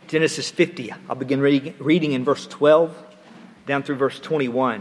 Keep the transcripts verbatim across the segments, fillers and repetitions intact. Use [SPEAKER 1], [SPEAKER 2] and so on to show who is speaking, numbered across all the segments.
[SPEAKER 1] Genesis fifty. I'll begin reading, reading in verse twelve down through verse twenty-one.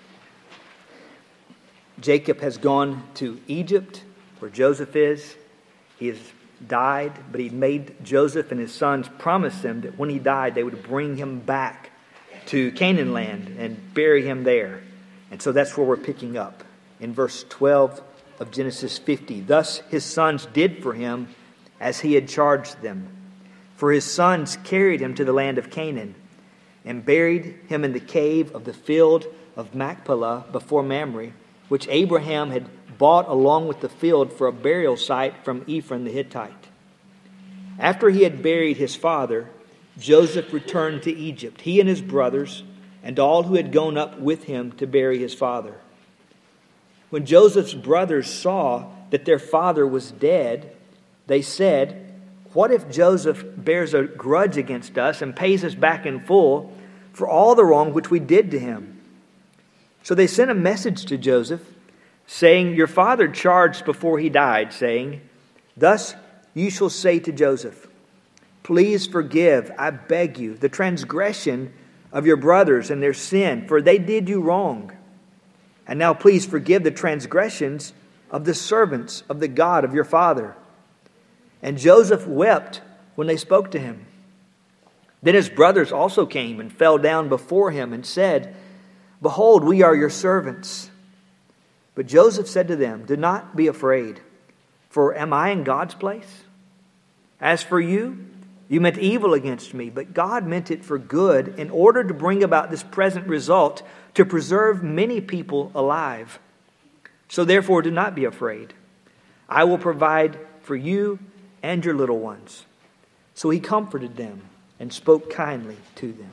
[SPEAKER 1] Jacob has gone to Egypt, where Joseph is. He has died, but he made Joseph and his sons promise him that when he died, they would bring him back to Canaan land and bury him there. And so that's where we're picking up in verse twelve of Genesis fifty. Thus his sons did for him as he had charged them. For his sons carried him to the land of Canaan and buried him in the cave of the field of Machpelah before Mamre, which Abraham had bought along with the field for a burial site from Ephron the Hittite. After he had buried his father, Joseph returned to Egypt, he and his brothers, and all who had gone up with him to bury his father. When Joseph's brothers saw that their father was dead, they said, "What if Joseph bears a grudge against us and pays us back in full for all the wrong which we did to him?" So they sent a message to Joseph, saying, "Your father charged before he died, saying, 'Thus you shall say to Joseph, please forgive, I beg you, the transgression of your brothers and their sin, for they did you wrong. And now please forgive the transgressions of the servants of the God of your father.' And Joseph wept when they spoke to him. Then his brothers also came and fell down before him and said, 'Behold, we are your servants.' But Joseph said to them, 'Do not be afraid, for am I in God's place? As for you, you meant evil against me, but God meant it for good in order to bring about this present result, to preserve many people alive. So therefore do not be afraid. I will provide for you and your little ones.' So he comforted them and spoke kindly to them."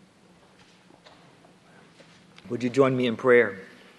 [SPEAKER 1] Would you join me in prayer?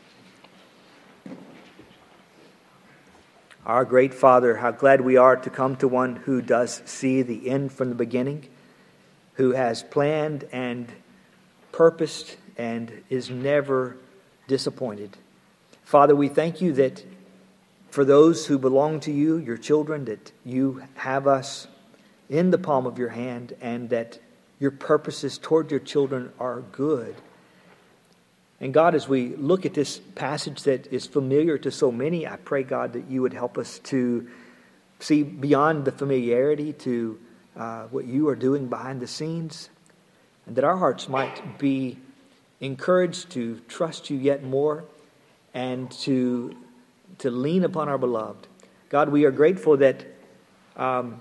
[SPEAKER 1] Our great Father, how glad we are to come to one who does see the end from the beginning, who has planned and purposed and is never disappointed. Father, we thank you that for those who belong to you, your children, that you have us in the palm of your hand and that your purposes toward your children are good. And God, as we look at this passage that is familiar to so many, I pray, God, that you would help us to see beyond the familiarity to uh, what you are doing behind the scenes, and that our hearts might be encouraged to trust you yet more and to to lean upon our beloved. God, we are grateful that um,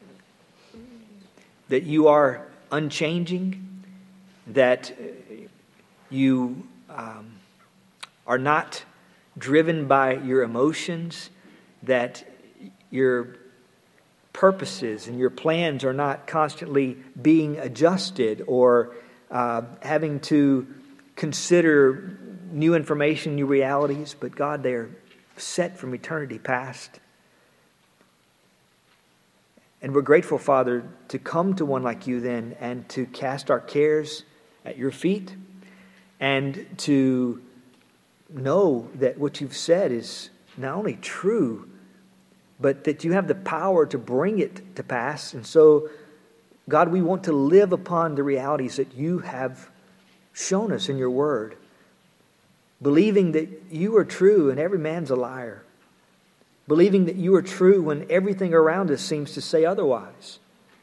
[SPEAKER 1] that you are unchanging, that you um, are not driven by your emotions, that your purposes and your plans are not constantly being adjusted or uh, having to consider new information, new realities, but God, they are set from eternity past. And we're grateful, Father, to come to one like you then and to cast our cares at your feet and to know that what you've said is not only true, but that you have the power to bring it to pass. And so, God, we want to live upon the realities that you have shown us in your word, believing that you are true and every man's a liar. Believing that you are true when everything around us seems to say otherwise.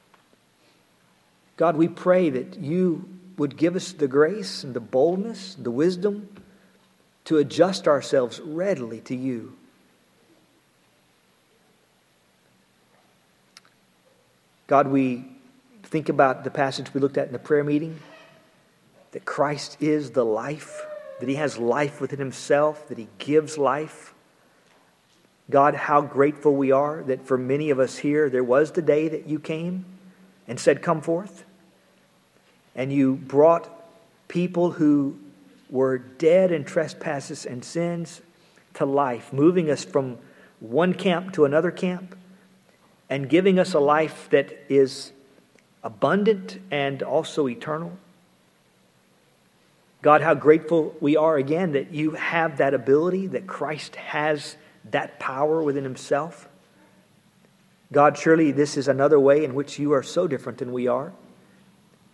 [SPEAKER 1] God, we pray that you would give us the grace and the boldness, the wisdom to adjust ourselves readily to you. God, we think about the passage we looked at in the prayer meeting, that Christ is the life, that he has life within himself, that he gives life. God, how grateful we are that for many of us here, there was the day that you came and said, "Come forth." And you brought people who were dead in trespasses and sins to life, moving us from one camp to another camp and giving us a life that is abundant and also eternal. God, how grateful we are again that you have that ability, that Christ has that power within himself. God, surely this is another way in which you are so different than we are.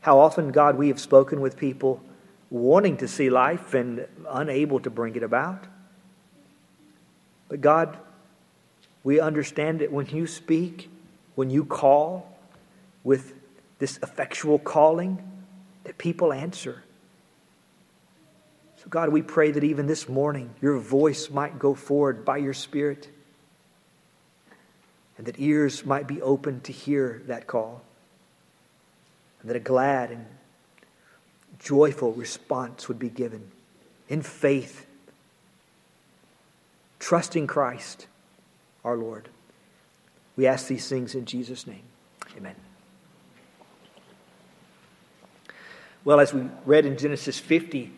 [SPEAKER 1] How often, God, we have spoken with people wanting to see life and unable to bring it about. But God, we understand that when you speak, when you call with this effectual calling, that people answer. So God, we pray that even this morning, your voice might go forward by your Spirit, and that ears might be open to hear that call, and that a glad and joyful response would be given in faith, trusting Christ, our Lord. We ask these things in Jesus' name. Amen. Well, as we read in Genesis fifty,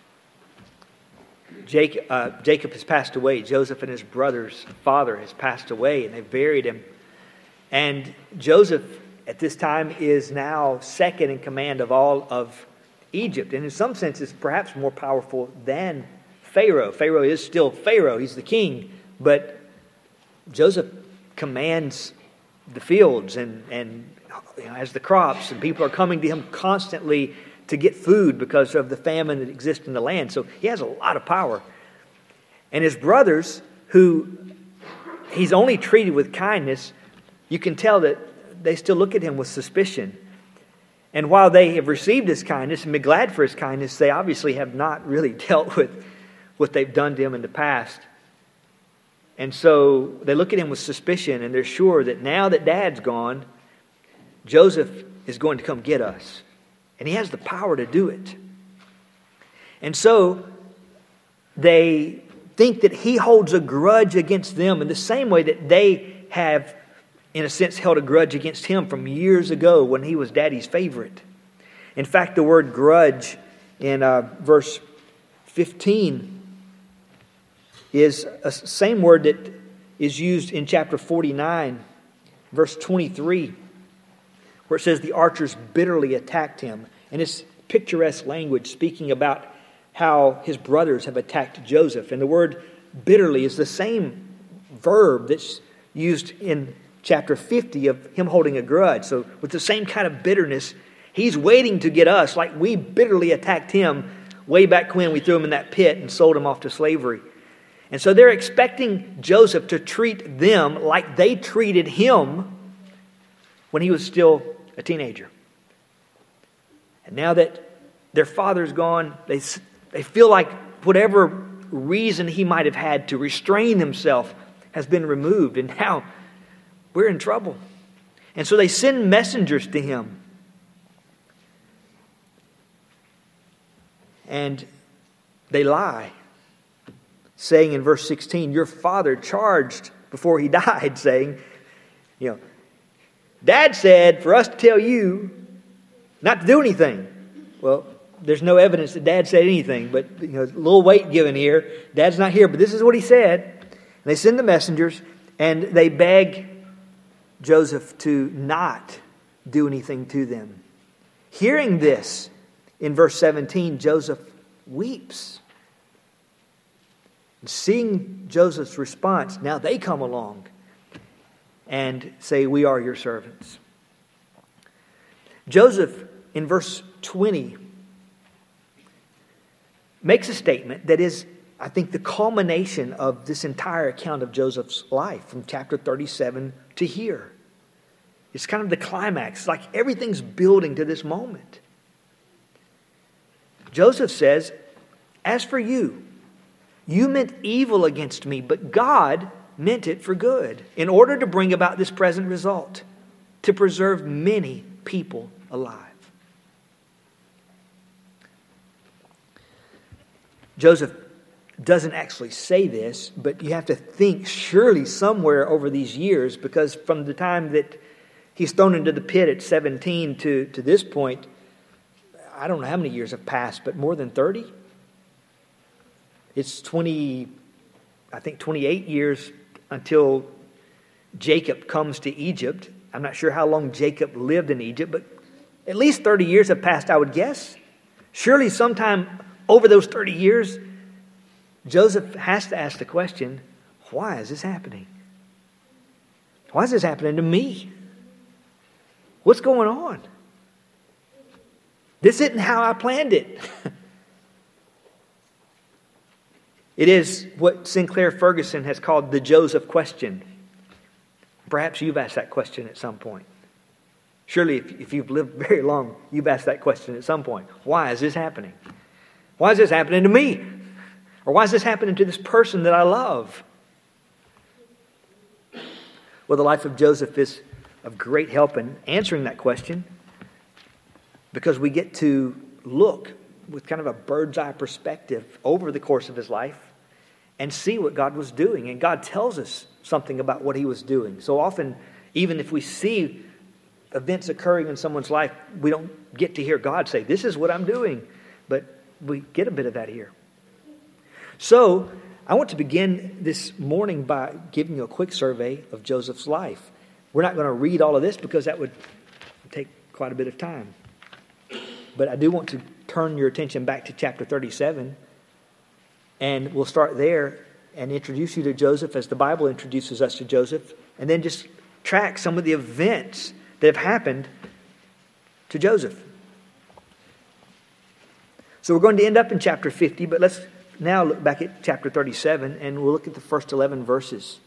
[SPEAKER 1] Jacob, uh, Jacob has passed away. Joseph and his brother's father has passed away, and they buried him. And Joseph, at this time, is now second in command of all of Egypt. And in some sense, is perhaps more powerful than Pharaoh. Pharaoh is still Pharaoh. He's the king. But Joseph commands the fields and, and you know, has the crops. And people are coming to him constantly to get food because of the famine that exists in the land. So he has a lot of power. And his brothers, who he's only treated with kindness, you can tell that they still look at him with suspicion. And while they have received his kindness and been glad for his kindness, they obviously have not really dealt with what they've done to him in the past. And so they look at him with suspicion, and they're sure that now that Dad's gone, Joseph is going to come get us. And he has the power to do it. And so they think that he holds a grudge against them in the same way that they have, in a sense, held a grudge against him from years ago when he was Daddy's favorite. In fact, the word grudge in uh, verse fifteen is a same word that is used in chapter forty-nine, verse twenty-three. Where it says the archers bitterly attacked him. And it's picturesque language speaking about how his brothers have attacked Joseph. And the word bitterly is the same verb that's used in chapter fifty of him holding a grudge. So with the same kind of bitterness, he's waiting to get us like we bitterly attacked him way back when we threw him in that pit and sold him off to slavery. And so they're expecting Joseph to treat them like they treated him when he was still a teenager. And now that their father's gone, they, they feel like whatever reason he might have had to restrain himself has been removed. And now we're in trouble. And so they send messengers to him. And they lie, saying in verse sixteen, your father charged before he died, saying, you know, Dad said for us to tell you not to do anything. Well, there's no evidence that Dad said anything, but you know, a little weight given here. Dad's not here, but this is what he said. And they send the messengers, and they beg Joseph to not do anything to them. Hearing this, in verse seventeen, Joseph weeps. And seeing Joseph's response, now they come along and say, we are your servants. Joseph, in verse twenty, makes a statement that is, I think, the culmination of this entire account of Joseph's life from chapter thirty-seven to here. It's kind of the climax, like everything's building to this moment. Joseph says, as for you, you meant evil against me, but God meant it for good, in order to bring about this present result, to preserve many people alive. Joseph doesn't actually say this, but you have to think surely somewhere over these years, because from the time that he's thrown into the pit at seventeen to, to this point, I don't know how many years have passed, but more than thirty? It's twenty, I think twenty-eight years until Jacob comes to Egypt. I'm not sure how long Jacob lived in Egypt, but at least thirty years have passed, I would guess. Surely sometime over those thirty years, Joseph has to ask the question, why is this happening? Why is this happening to me? What's going on? This isn't how I planned it. It is what Sinclair Ferguson has called the Joseph question. Perhaps you've asked that question at some point. Surely if, if you've lived very long, you've asked that question at some point. Why is this happening? Why is this happening to me? Or why is this happening to this person that I love? Well, the life of Joseph is of great help in answering that question, because we get to look with kind of a bird's eye perspective over the course of his life and see what God was doing. And God tells us something about what he was doing. So often, even if we see events occurring in someone's life, we don't get to hear God say, this is what I'm doing. But we get a bit of that here. So I want to begin this morning by giving you a quick survey of Joseph's life. We're not going to read all of this because that would take quite a bit of time. But I do want to turn your attention back to chapter thirty-seven. And we'll start there and introduce you to Joseph as the Bible introduces us to Joseph. And then just track some of the events that have happened to Joseph. So we're going to end up in chapter fifty, but let's now look back at chapter thirty-seven, and we'll look at the first eleven verses.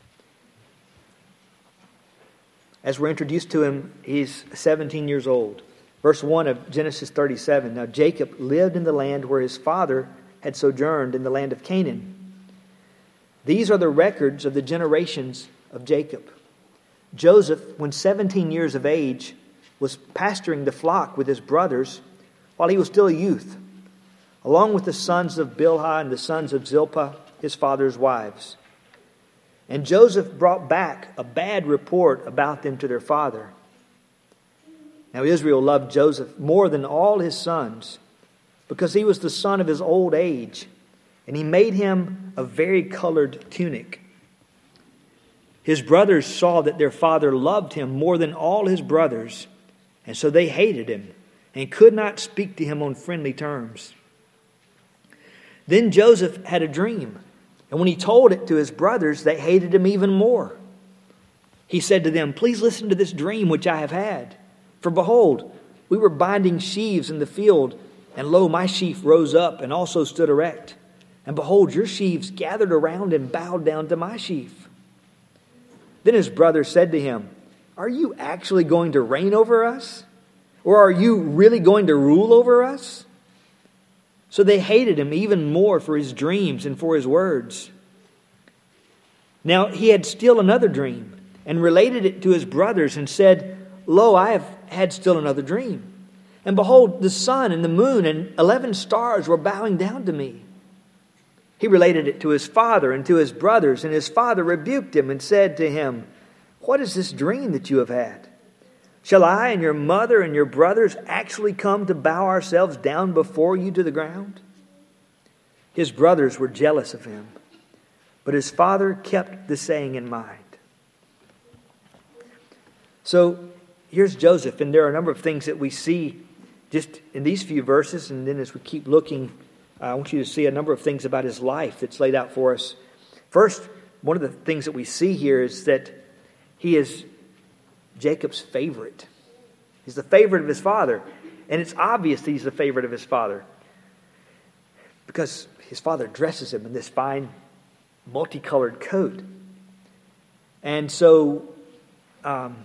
[SPEAKER 1] As we're introduced to him, he's seventeen years old. Verse one of Genesis thirty-seven. Now Jacob lived in the land where his father had sojourned, in the land of Canaan. These are the records of the generations of Jacob. Joseph, when seventeen years of age, was pasturing the flock with his brothers while he was still a youth, along with the sons of Bilhah and the sons of Zilpah, his father's wives. And Joseph brought back a bad report about them to their father. Now Israel loved Joseph more than all his sons, because he was the son of his old age, and he made him a vari-colored tunic. His brothers saw that their father loved him more than all his brothers, and so they hated him and could not speak to him on friendly terms. Then Joseph had a dream, and when he told it to his brothers, they hated him even more. He said to them, "Please listen to this dream which I have had. For behold, we were binding sheaves in the field, and lo, my sheaf rose up and also stood erect. And behold, your sheaves gathered around and bowed down to my sheaf." Then his brothers said to him, "Are you actually going to reign over us? Or are you really going to rule over us?" So they hated him even more for his dreams and for his words. Now he had still another dream, and related it to his brothers, and said, "Lo, I have had still another dream. And behold, the sun and the moon and eleven stars were bowing down to me." He related it to his father and to his brothers, and his father rebuked him and said to him, "What is this dream that you have had? Shall I and your mother and your brothers actually come to bow ourselves down before you to the ground?" His brothers were jealous of him, but his father kept the saying in mind. So here's Joseph, and there are a number of things that we see just in these few verses, and then as we keep looking, uh, I want you to see a number of things about his life that's laid out for us. First, one of the things that we see here is that he is Jacob's favorite. He's the favorite of his father. And it's obvious that he's the favorite of his father, because his father dresses him in this fine multicolored coat. And so um,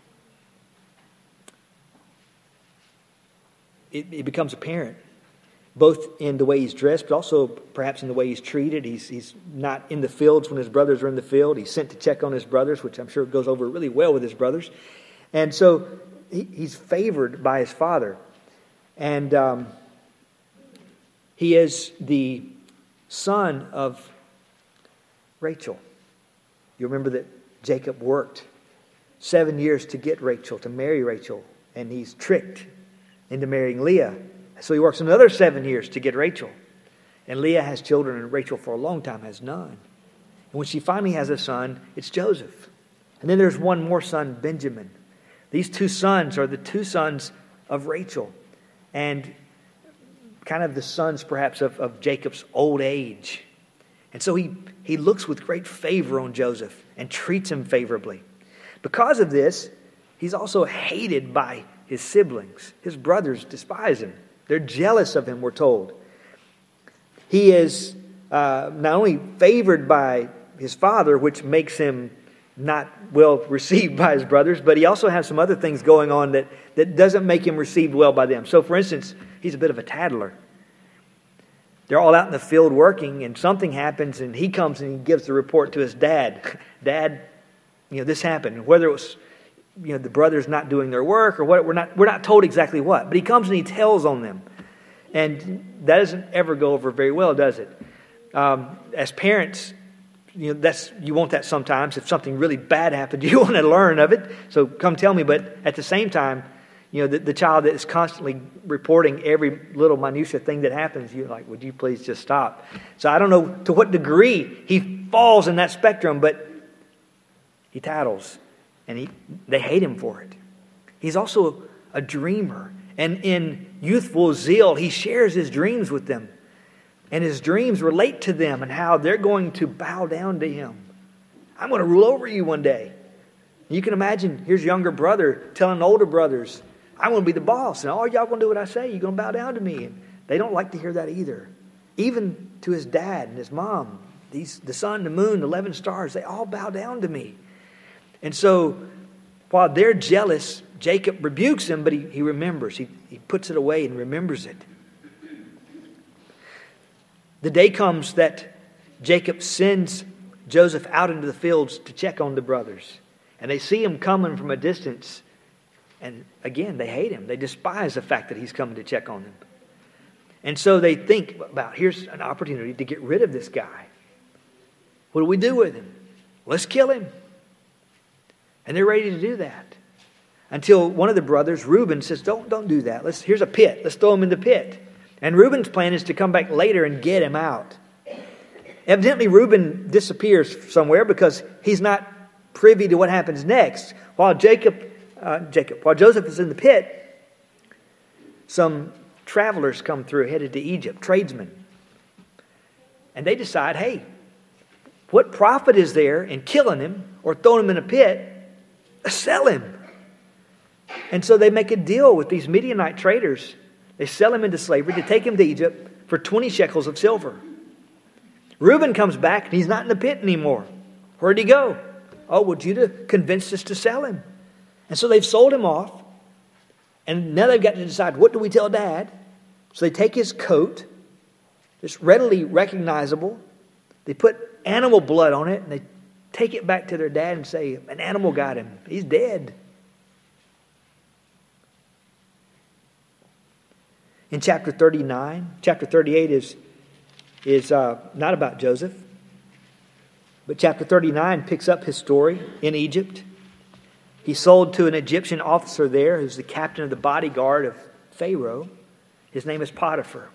[SPEAKER 1] it, it becomes apparent, both in the way he's dressed, but also perhaps in the way he's treated. He's, he's not in the fields when his brothers are in the field. He's sent to check on his brothers, which I'm sure goes over really well with his brothers. And so he, he's favored by his father. And um, he is the son of Rachel. You remember that Jacob worked seven years to get Rachel, to marry Rachel. And he's tricked into marrying Leah. So he works another seven years to get Rachel. And Leah has children, and Rachel for a long time has none. And when she finally has a son, it's Joseph. And then there's one more son, Benjamin. These two sons are the two sons of Rachel. And kind of the sons, perhaps, of, of Jacob's old age. And so he, he looks with great favor on Joseph and treats him favorably. Because of this, he's also hated by his siblings, his brothers despise him. They're jealous of him, we're told. He is uh, not only favored by his father, which makes him not well received by his brothers, but he also has some other things going on that, that doesn't make him received well by them. So, for instance, he's a bit of a tattler. They're all out in the field working, and something happens, and he comes and he gives the report to his dad. Dad, you know, this happened. Whether it was, you know, the brothers not doing their work or what, we're not we're not told exactly what. But he comes and he tells on them, and that doesn't ever go over very well, does it? Um, as parents, you know, that's you want that sometimes. If something really bad happened, you want to learn of it. So come tell me. But at the same time, you know, the, the child that is constantly reporting every little minutia thing that happens, you're like, would you please just stop? So I don't know to what degree he falls in that spectrum, but he tattles, and he they hate him for it. He's also a dreamer, and in youthful zeal, he shares his dreams with them, and his dreams relate to them and how they're going to bow down to him. I'm going to rule over you one day. You can imagine, here's younger brother telling older brothers, I'm going to be the boss, and all y'all going to do what I say. You're going to bow down to me. And they don't like to hear that either. Even to his dad and his mom, these the sun, the moon, the eleven stars, they all bow down to me. And so, while they're jealous, Jacob rebukes him, but he, he remembers. He, he puts it away and remembers it. The day comes that Jacob sends Joseph out into the fields to check on the brothers. And they see him coming from a distance. And again, they hate him. They despise the fact that he's coming to check on them. And so they think about, here's an opportunity to get rid of this guy. What do we do with him? Let's kill him. And they're ready to do that. Until one of the brothers, Reuben, says, don't, don't do that. Let's, here's a pit. Let's throw him in the pit. And Reuben's plan is to come back later and get him out. Evidently, Reuben disappears somewhere because he's not privy to what happens next. While Jacob... Uh, Jacob. While Joseph is in the pit, some travelers come through headed to Egypt, tradesmen. And they decide, hey, what profit is there in killing him or throwing him in a pit? Sell him. And so they make a deal with these Midianite traders. They sell him into slavery to take him to Egypt for twenty shekels of silver. Reuben comes back and he's not in the pit anymore. Where'd he go? Oh, well, Judah convinced us to sell him. And so they've sold him off, and now they've got to decide, what do we tell Dad? So they take his coat, it's readily recognizable. They put animal blood on it, and they take it back to their dad and say, an animal got him. He's dead. In chapter thirty-nine, chapter thirty-eight is, is uh, not about Joseph, but chapter thirty-nine picks up his story in Egypt. He's sold to an Egyptian officer there who's the captain of the bodyguard of Pharaoh. His name is Potiphar.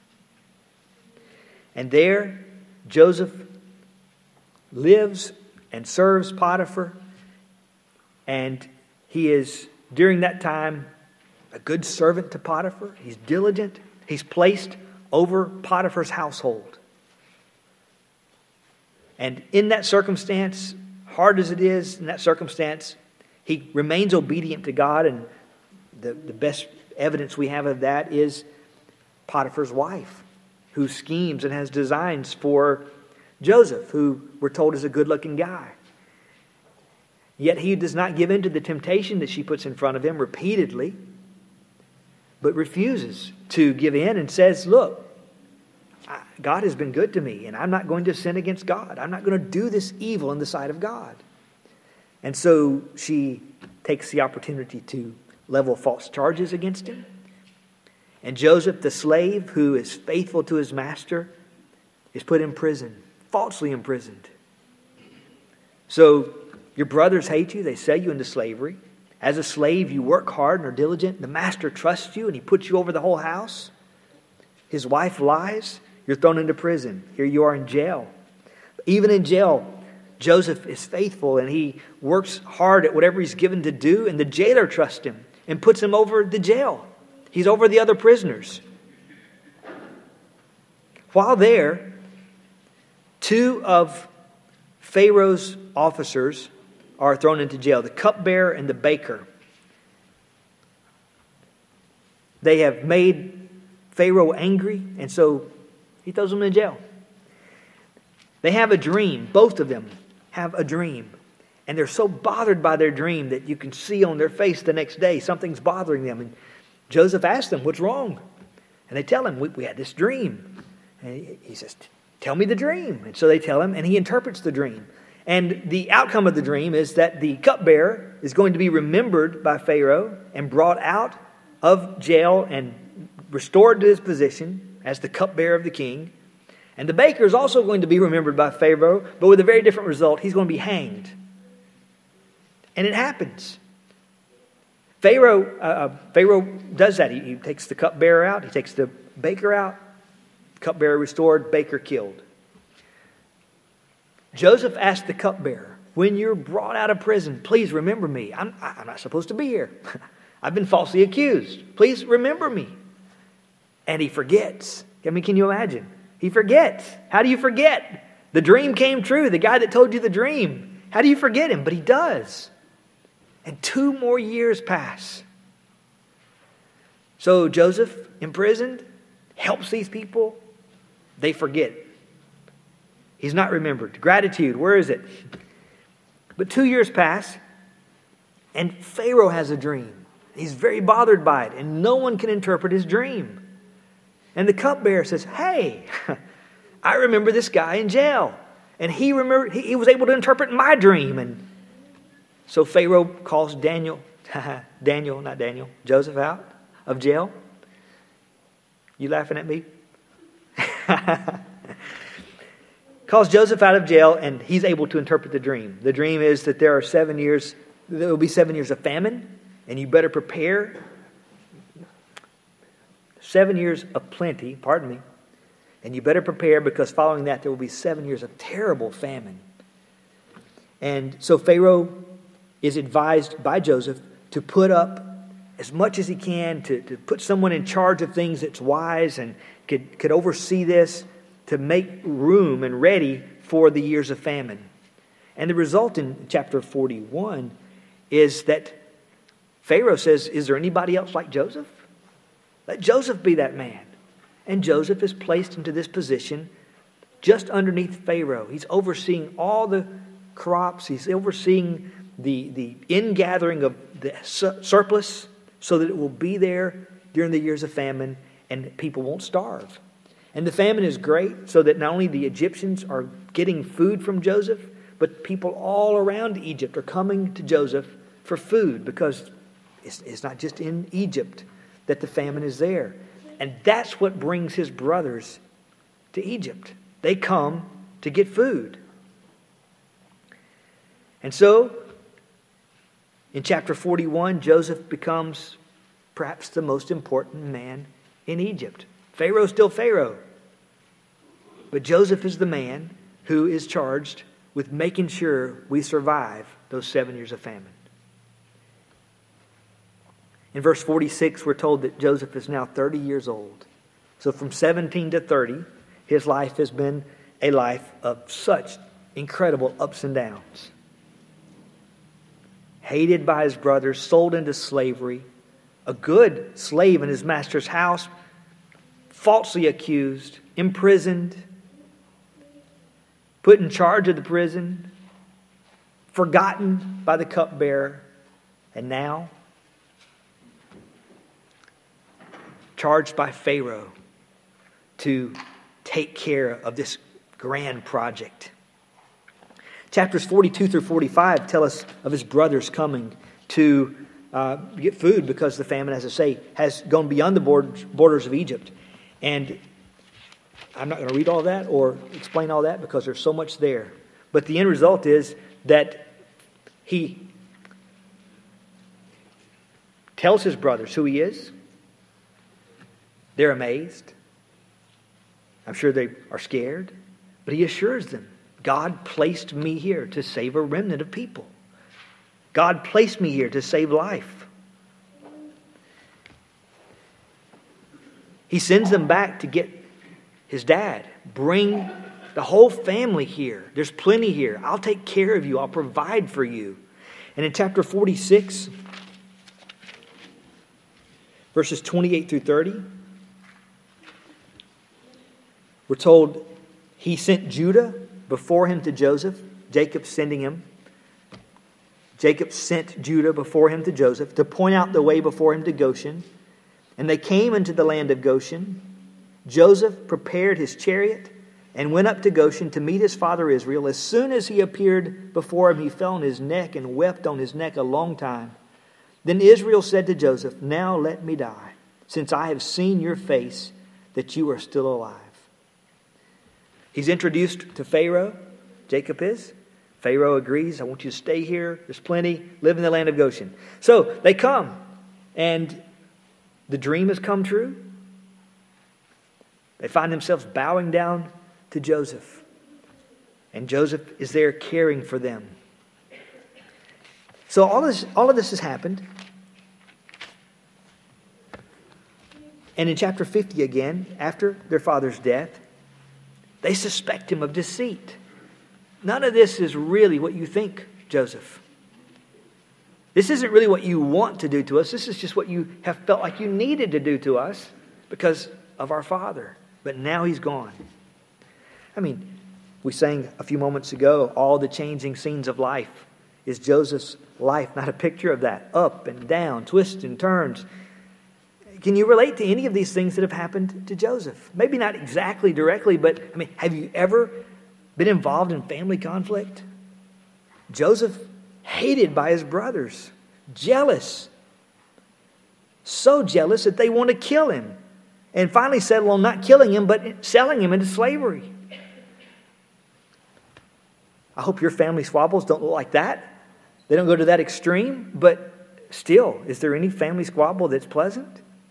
[SPEAKER 1] And there, Joseph lives and serves Potiphar. And he is, during that time, a good servant to Potiphar. He's diligent. He's placed over Potiphar's household. And in that circumstance, hard as it is, in that circumstance, he remains obedient to God, and the, the best evidence we have of that is Potiphar's wife, who schemes and has designs for Joseph, who we're told is a good-looking guy. Yet he does not give in to the temptation that she puts in front of him repeatedly, but refuses to give in and says, look, God has been good to me, and I'm not going to sin against God. I'm not going to do this evil in the sight of God. And so she takes the opportunity to level false charges against him. And Joseph, the slave who is faithful to his master, is put in prison, falsely imprisoned. So your brothers hate you. They sell you into slavery. As a slave, you work hard and are diligent. The master trusts you and he puts you over the whole house. His wife lies. You're thrown into prison. Here you are in jail. Even in jail, Joseph is faithful and he works hard at whatever he's given to do, and the jailer trusts him and puts him over the jail. He's over the other prisoners. While there, two of Pharaoh's officers are thrown into jail, the cupbearer and the baker. They have made Pharaoh angry, and so he throws them in jail. They have a dream. Both of them have a dream. And they're so bothered by their dream that you can see on their face the next day something's bothering them. And Joseph asks them, what's wrong? And they tell him, we, we had this dream. And he, he says, tell me the dream. And so they tell him, and he interprets the dream. And the outcome of the dream is that the cupbearer is going to be remembered by Pharaoh and brought out of jail and restored to his position as the cupbearer of the king. And the baker is also going to be remembered by Pharaoh, but with a very different result. He's going to be hanged. And it happens. Pharaoh, uh, Pharaoh does that. He, he takes the cupbearer out. He takes the baker out. Cupbearer restored, baker killed. Joseph asked the cupbearer, when you're brought out of prison, please remember me. I'm, I'm not supposed to be here. I've been falsely accused. Please remember me. And he forgets. I mean, can you imagine? He forgets. How do you forget? The dream came true. The guy that told you the dream. How do you forget him? But he does. And two more years pass. So Joseph, imprisoned, helps these people. They forget. He's not remembered. Gratitude, where is it? But two years pass, and Pharaoh has a dream. He's very bothered by it, and no one can interpret his dream. And the cupbearer says, hey, I remember this guy in jail. And he remember he, he was able to interpret my dream. And so Pharaoh calls Daniel, Daniel, not Daniel, Joseph out of jail. You laughing at me? Calls Joseph out of jail, and he's able to interpret the dream. The dream is that there are seven years, there will be seven years of famine, and you better prepare. Seven years of plenty, pardon me, and you better prepare because following that there will be seven years of terrible famine. And so Pharaoh is advised by Joseph to put up as much as he can, to, to put someone in charge of things that's wise and could, could oversee this, to make room and ready for the years of famine. And the result in chapter forty-one is that Pharaoh says, is there anybody else like Joseph? Let Joseph be that man. And Joseph is placed into this position just underneath Pharaoh. He's overseeing all the crops. He's overseeing the, the ingathering of the surplus so that it will be there during the years of famine and people won't starve. And the famine is great so that not only the Egyptians are getting food from Joseph, but people all around Egypt are coming to Joseph for food because it's, it's not just in Egypt that the famine is there. And that's what brings his brothers to Egypt. They come to get food. And so, in chapter forty-one, Joseph becomes perhaps the most important man in Egypt. Pharaoh's still Pharaoh. But Joseph is the man who is charged with making sure we survive those seven years of famine. In verse forty-six, we're told that Joseph is now thirty years old. So from seventeen to thirty, his life has been a life of such incredible ups and downs. Hated by his brothers, sold into slavery, a good slave in his master's house, falsely accused, imprisoned, put in charge of the prison, forgotten by the cupbearer, and now charged by Pharaoh to take care of this grand project. Chapters forty-two through forty-five tell us of his brothers coming to uh, get food because the famine, as I say, has gone beyond the borders, borders of Egypt. And I'm not going to read all that or explain all that because there's so much there. But the end result is that he tells his brothers who he is. They're amazed. I'm sure they are scared. But he assures them, God placed me here to save a remnant of people. God placed me here to save life. He sends them back to get his dad. Bring the whole family here. There's plenty here. I'll take care of you. I'll provide for you. And in chapter forty-six, verses twenty-eight through thirty. We're told he sent Judah before him to Joseph, Jacob sending him. Jacob sent Judah before him to Joseph to point out the way before him to Goshen. And they came into the land of Goshen. Joseph prepared his chariot and went up to Goshen to meet his father Israel. As soon as he appeared before him, he fell on his neck and wept on his neck a long time. Then Israel said to Joseph, "Now let me die, since I have seen your face, that you are still alive." He's introduced to Pharaoh. Jacob is. Pharaoh agrees. "I want you to stay here. There's plenty. Live in the land of Goshen." So they come, and the dream has come true. They find themselves bowing down to Joseph. And Joseph is there caring for them. So all this, all of this has happened. And in chapter fifty again, after their father's death, they suspect him of deceit. None of this is really what you think, Joseph. This isn't really what you want to do to us. This is just what you have felt like you needed to do to us because of our father. But now he's gone. I mean, we sang a few moments ago, all the changing scenes of life. Is Joseph's life not a picture of that? Up and down, twists and turns. Can you relate to any of these things that have happened to Joseph? Maybe not exactly directly, but I mean, have you ever been involved in family conflict? Joseph, hated by his brothers, jealous. So jealous that they want to kill him. And finally settle on not killing him, but selling him into slavery. I hope your family squabbles don't look like that. They don't go to that extreme. But still, is there any family squabble that's pleasant?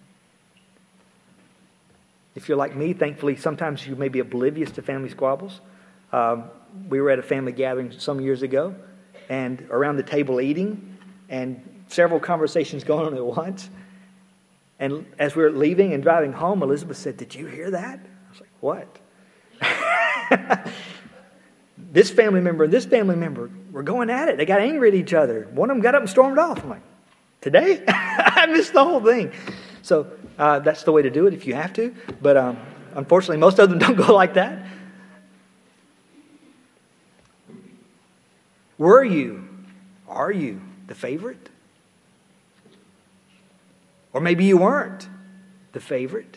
[SPEAKER 1] If you're like me, thankfully, sometimes you may be oblivious to family squabbles. Um, we were at a family gathering some years ago, and around the table eating, and several conversations going on at once. And as we were leaving and driving home, Elizabeth said, "Did you hear that?" I was like, "What?" This family member and this family member were going at it. They got angry at each other. One of them got up and stormed off. I'm like, today? I missed the whole thing. So uh, that's the way to do it if you have to. But um, unfortunately, most of them don't go like that. Were you, are you the favorite? Or maybe you weren't the favorite.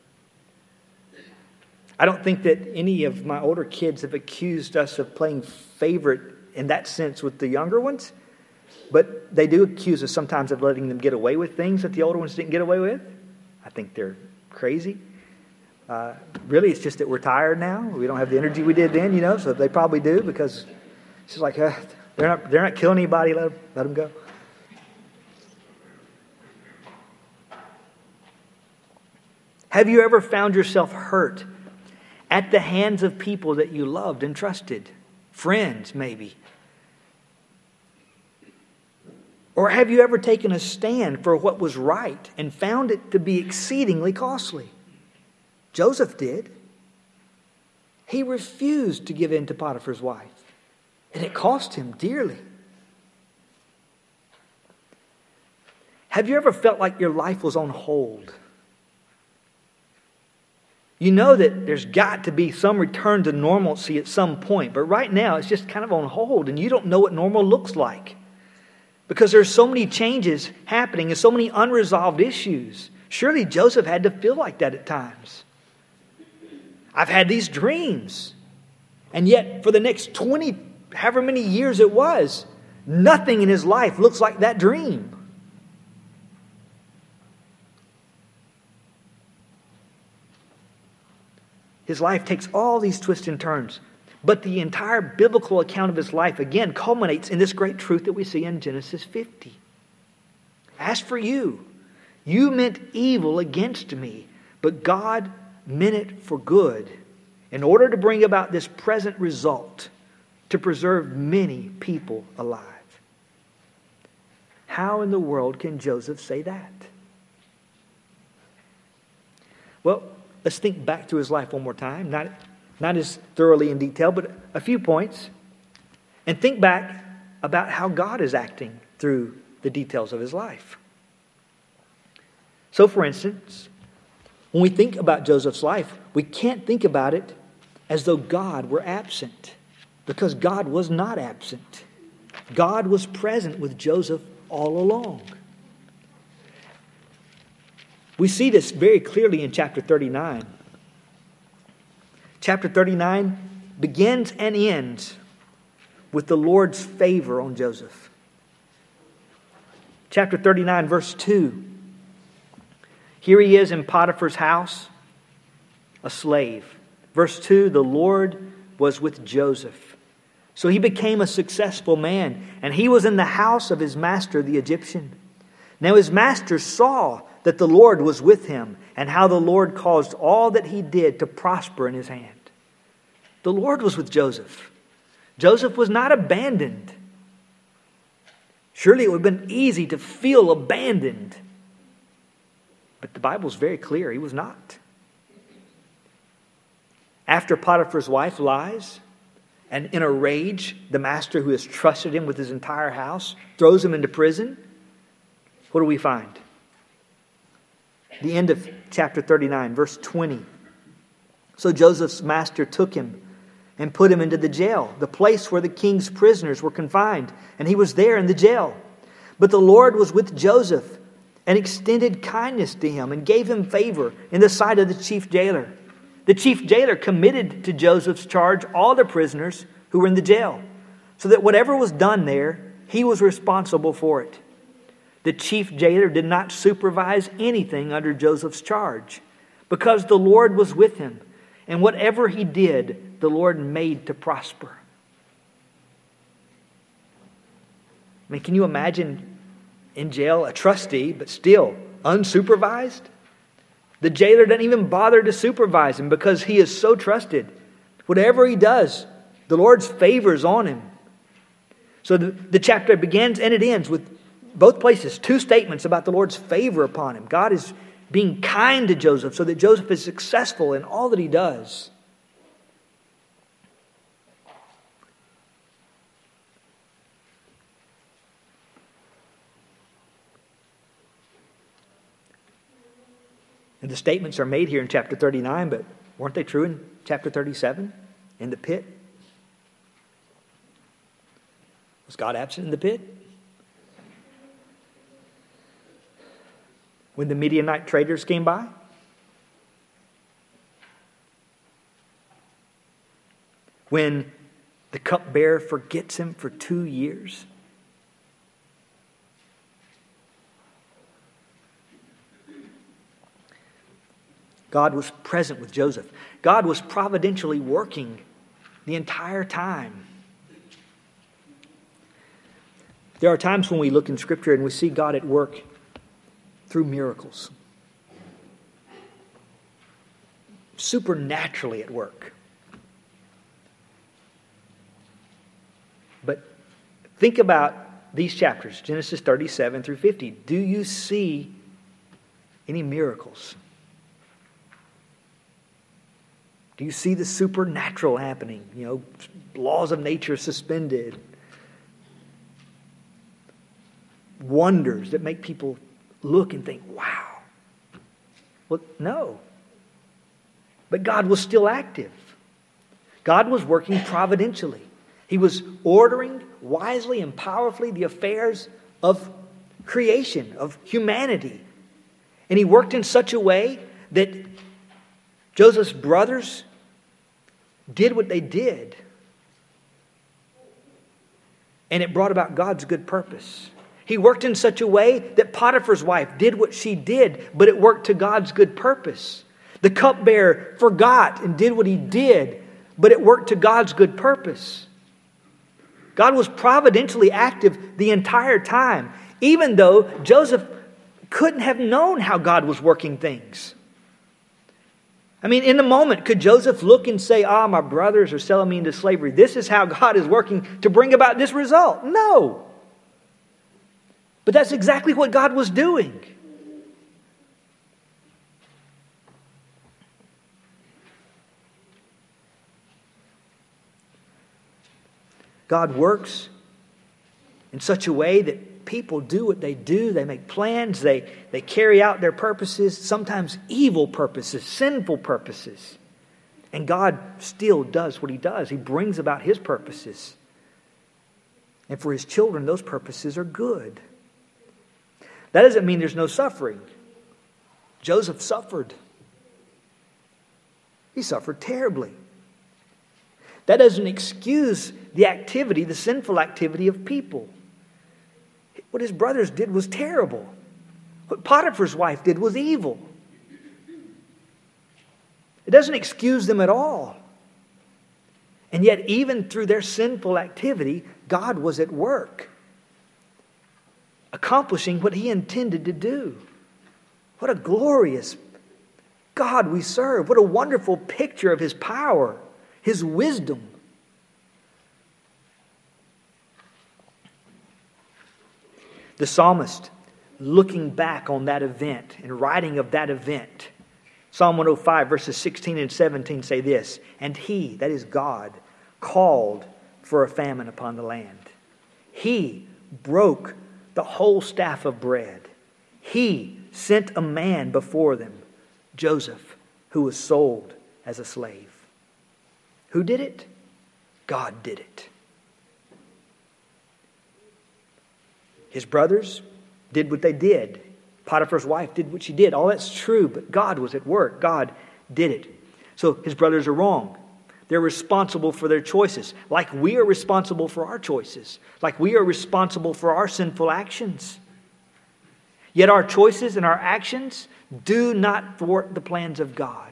[SPEAKER 1] I don't think that any of my older kids have accused us of playing favorite in that sense with the younger ones. But they do accuse us sometimes of letting them get away with things that the older ones didn't get away with. I think they're crazy. Uh, really, it's just that we're tired now. We don't have the energy we did then, you know, so they probably do because it's just like, uh, they're not, they're not killing anybody. Let them, let them go. Have you ever found yourself hurt at the hands of people that you loved and trusted? Friends, maybe. Or have you ever taken a stand for what was right and found it to be exceedingly costly? Joseph did. He refused to give in to Potiphar's wife, and it cost him dearly. Have you ever felt like your life was on hold? You know that there's got to be some return to normalcy at some point, but right now it's just kind of on hold, and you don't know what normal looks like because there's so many changes happening and so many unresolved issues. Surely Joseph had to feel like that at times. I've had these dreams, and yet for the next twenty, however many years it was, nothing in his life looks like that dream. His life takes all these twists and turns. But the entire biblical account of his life, again, culminates in this great truth that we see in Genesis fifty. As for you, you meant evil against me, but God meant it for good, in order to bring about this present result, to preserve many people alive. How in the world can Joseph say that? Well, let's think back to his life one more time. Not, not as thoroughly in detail, but a few points. And think back about how God is acting through the details of his life. So, for instance, when we think about Joseph's life, we can't think about it as though God were absent, because God was not absent. God was present with Joseph all along. We see this very clearly in chapter thirty-nine. Chapter thirty-nine begins and ends with the Lord's favor on Joseph. Chapter thirty-nine, verse two. Here he is in Potiphar's house, a slave. Verse two, the Lord was with Joseph. So he became a successful man, and he was in the house of his master, the Egyptian. Now his master saw that the Lord was with him, and how the Lord caused all that he did to prosper in his hand. The Lord was with Joseph. Joseph was not abandoned. Surely it would have been easy to feel abandoned. But the Bible is very clear, he was not. After Potiphar's wife lies, and in a rage, the master who has trusted him with his entire house throws him into prison, what do we find? The end of chapter thirty-nine, verse twenty. So Joseph's master took him and put him into the jail, the place where the king's prisoners were confined, and he was there in the jail. But the Lord was with Joseph and extended kindness to him and gave him favor in the sight of the chief jailer. The chief jailer committed to Joseph's charge all the prisoners who were in the jail, so that whatever was done there, he was responsible for it. The chief jailer did not supervise anything under Joseph's charge, because the Lord was with him, and whatever he did, the Lord made to prosper. I mean, can you imagine in jail a trustee, but still unsupervised? The jailer doesn't even bother to supervise him because he is so trusted. Whatever he does, the Lord's favor is on him. So the, the chapter begins and it ends with both places, two statements about the Lord's favor upon him. God is being kind to Joseph so that Joseph is successful in all that he does. And the statements are made here in chapter thirty-nine, but weren't they true in chapter thirty-seven? In the pit? Was God absent in the pit? When the Midianite traders came by? When the cupbearer forgets him for two years? God was present with Joseph. God was providentially working the entire time. There are times when we look in Scripture and we see God at work through miracles. Supernaturally at work. But think about these chapters, Genesis thirty-seven through fifty. Do you see any miracles? Do you see the supernatural happening? You know, laws of nature suspended. Wonders that make people look and think, wow. Well, no. But God was still active. God was working providentially. He was ordering wisely and powerfully the affairs of creation, of humanity. And He worked in such a way that Joseph's brothers did what they did. And it brought about God's good purpose. He worked in such a way that Potiphar's wife did what she did, but it worked to God's good purpose. The cupbearer forgot and did what he did, but it worked to God's good purpose. God was providentially active the entire time, even though Joseph couldn't have known how God was working things. I mean, in the moment, could Joseph look and say, ah, my brothers are selling me into slavery. This is how God is working to bring about this result. No. But that's exactly what God was doing. God works in such a way that people do what they do. They make plans. They, they carry out their purposes, sometimes evil purposes, sinful purposes. And God still does what He does. He brings about His purposes. And for His children, those purposes are good. That doesn't mean there's no suffering. Joseph suffered. He suffered terribly. That doesn't excuse the activity, the sinful activity of people. What his brothers did was terrible. What Potiphar's wife did was evil. It doesn't excuse them at all. And yet, even through their sinful activity, God was at work, accomplishing what He intended to do. What a glorious God we serve. What a wonderful picture of His power, His wisdom. The psalmist, looking back on that event and writing of that event, Psalm one oh five verses sixteen and seventeen say this, "And He," that is God, "called for a famine upon the land. He broke the whole staff of bread. He sent a man before them, Joseph, who was sold as a slave." Who did it? God did it. His brothers did what they did. Potiphar's wife did what she did. All that's true, but God was at work. God did it. So his brothers are wrong. They're responsible for their choices, like we are responsible for our choices, like we are responsible for our sinful actions. Yet our choices and our actions do not thwart the plans of God.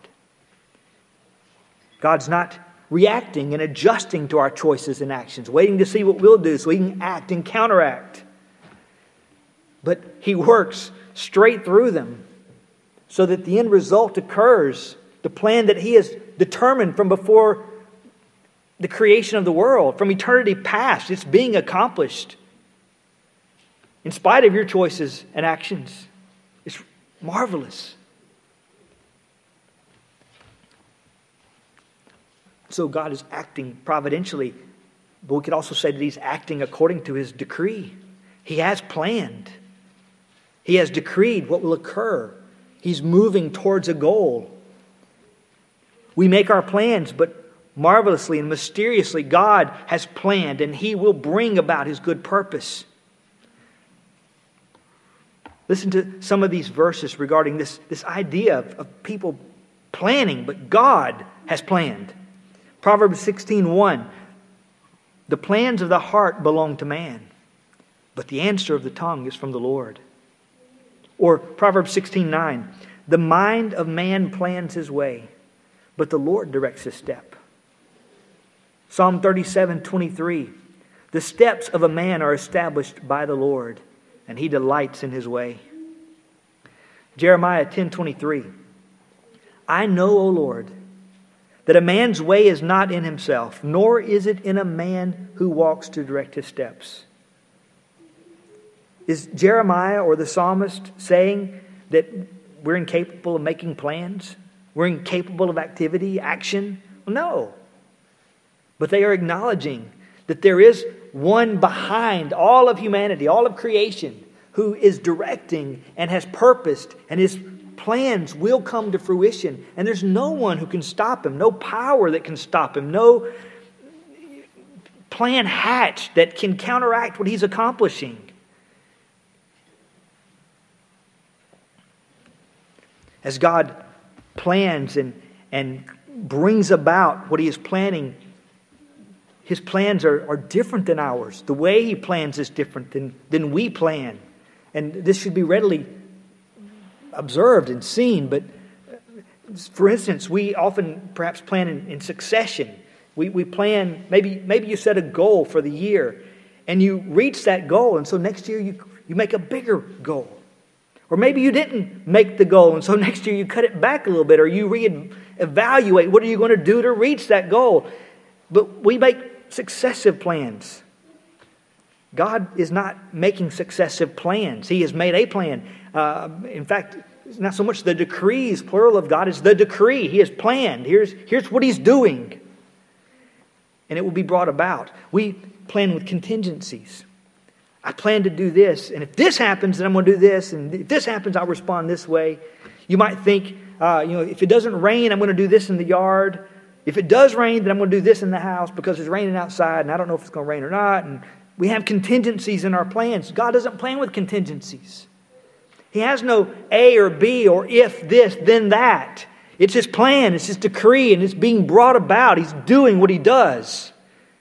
[SPEAKER 1] God's not reacting and adjusting to our choices and actions, waiting to see what we'll do so He can act and counteract. But He works straight through them so that the end result occurs, the plan that He has determined from before the creation of the world, from eternity past. It's being accomplished in spite of your choices and actions. It's marvelous. So God is acting providentially, but we could also say that He's acting according to His decree. He has planned. He has decreed what will occur. He's moving towards a goal. We make our plans, but marvelously and mysteriously, God has planned, and He will bring about His good purpose. Listen to some of these verses regarding this, this idea of, of people planning, but God has planned. Proverbs sixteen one, "The plans of the heart belong to man, but the answer of the tongue is from the Lord." Or Proverbs sixteen nine, "The mind of man plans his way, but the Lord directs his step." Psalm thirty-seven twenty-three, "The steps of a man are established by the Lord, and He delights in his way." Jeremiah ten twenty-three, "I know, O Lord, that a man's way is not in himself, nor is it in a man who walks to direct his steps." Is Jeremiah or the psalmist saying that we're incapable of making plans? We're incapable of activity, action? Well, no. But they are acknowledging that there is one behind all of humanity, all of creation, who is directing and has purposed, and His plans will come to fruition. And there's no one who can stop Him, no power that can stop Him, no plan hatched that can counteract what He's accomplishing. As God plans and, and brings about what He is planning, His plans are, are different than ours. The way He plans is different than, than we plan. And this should be readily observed and seen. But for instance, we often perhaps plan in, in succession. We, we plan, maybe, maybe you set a goal for the year and you reach that goal. And so next year you, you make a bigger goal. Or maybe you didn't make the goal, and so next year you cut it back a little bit, or you re-evaluate what are you going to do to reach that goal. But we make successive plans. God is not making successive plans. He has made a plan. Uh, in fact, it's not so much the decrees, plural of God, it's the decree. He has planned. Here's, here's what He's doing. And it will be brought about. We plan with contingencies. I plan to do this, and if this happens, then I'm going to do this, and if this happens, I'll respond this way. You might think, uh, you know, if it doesn't rain, I'm going to do this in the yard. If it does rain, then I'm going to do this in the house because it's raining outside, and I don't know if it's going to rain or not. And we have contingencies in our plans. God doesn't plan with contingencies. He has no A or B or if this, then that. It's His plan, it's His decree, and it's being brought about. He's doing what He does.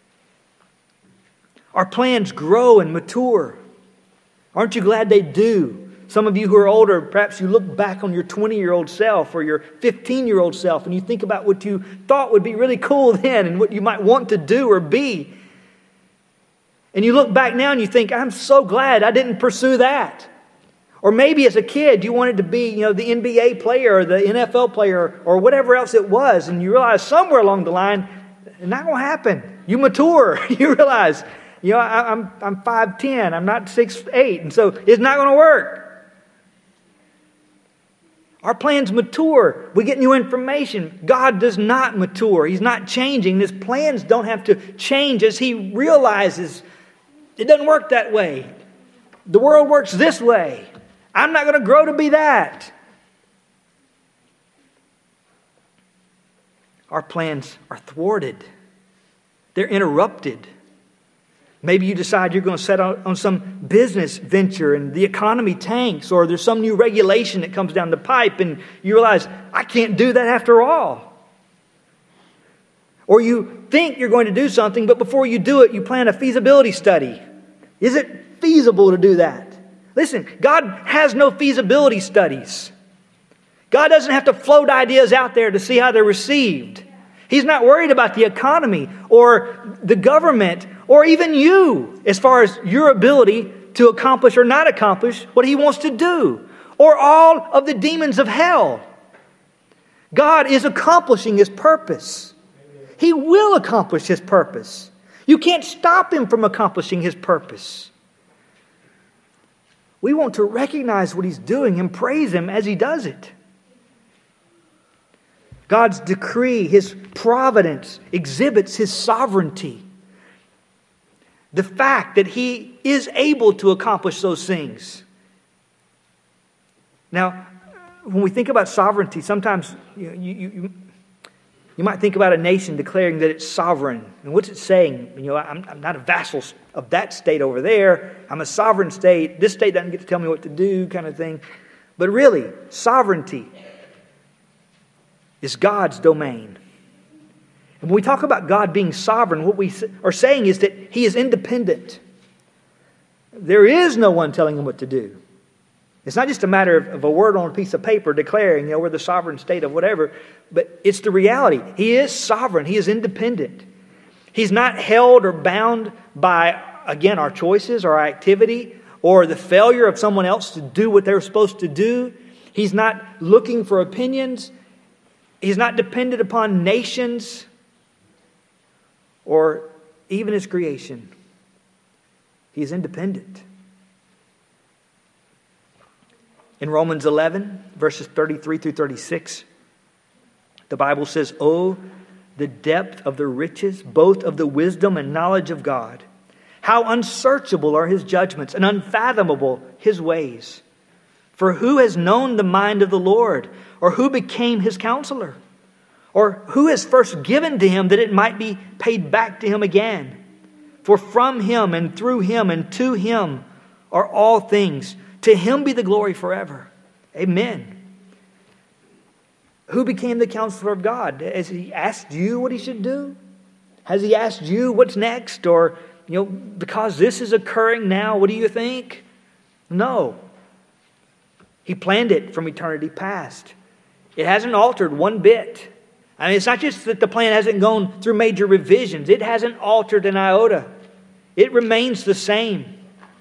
[SPEAKER 1] Our plans grow and mature. Aren't you glad they do? Some of you who are older, perhaps you look back on your twenty-year-old self or your fifteen-year-old self and you think about what you thought would be really cool then and what you might want to do or be. And you look back now and you think, I'm so glad I didn't pursue that. Or maybe as a kid you wanted to be, you know, the N B A player or the N F L player or whatever else it was, and you realize somewhere along the line, it's not going to happen. You mature. You realize, you know, I, I'm I'm five ten. I'm not six eight, and so it's not going to work. Our plans mature. We get new information. God does not mature. He's not changing. His plans don't have to change as He realizes it doesn't work that way. The world works this way. I'm not going to grow to be that. Our plans are thwarted. They're interrupted. Maybe you decide you're going to set out on some business venture and the economy tanks, or there's some new regulation that comes down the pipe and you realize, I can't do that after all. Or you think you're going to do something, but before you do it, you plan a feasibility study. Is it feasible to do that? Listen, God has no feasibility studies. God doesn't have to float ideas out there to see how they're received. He's not worried about the economy or the government or even you as far as your ability to accomplish or not accomplish what He wants to do, or all of the demons of hell. God is accomplishing His purpose. He will accomplish His purpose. You can't stop Him from accomplishing His purpose. We want to recognize what He's doing and praise Him as He does it. God's decree, His providence, exhibits His sovereignty. The fact that He is able to accomplish those things. Now, when we think about sovereignty, sometimes you, you, you, you might think about a nation declaring that it's sovereign. And what's it saying? You know, I'm, I'm not a vassal of that state over there. I'm a sovereign state. This state doesn't get to tell me what to do, kind of thing. But really, sovereignty is God's domain. And when we talk about God being sovereign, what we are saying is that He is independent. There is no one telling Him what to do. It's not just a matter of, of a word on a piece of paper declaring, you know, we're the sovereign state of whatever, but it's the reality. He is sovereign. He is independent. He's not held or bound by, again, our choices or our activity or the failure of someone else to do what they're supposed to do. He's not looking for opinions. He's not dependent upon nations or even His creation. He is independent. In Romans eleven, verses thirty-three through thirty-six, the Bible says, "Oh, the depth of the riches, both of the wisdom and knowledge of God. How unsearchable are His judgments and unfathomable His ways. For who has known the mind of the Lord? Or who became His counselor? Or who has first given to Him that it might be paid back to Him again? For from Him and through Him and to Him are all things. To Him be the glory forever." Amen. Who became the counselor of God? Has He asked you what He should do? Has He asked you what's next? Or, you know, because this is occurring now, what do you think? No. He planned it from eternity past. It hasn't altered one bit. I mean, it's not just that the plan hasn't gone through major revisions. It hasn't altered an iota. It remains the same.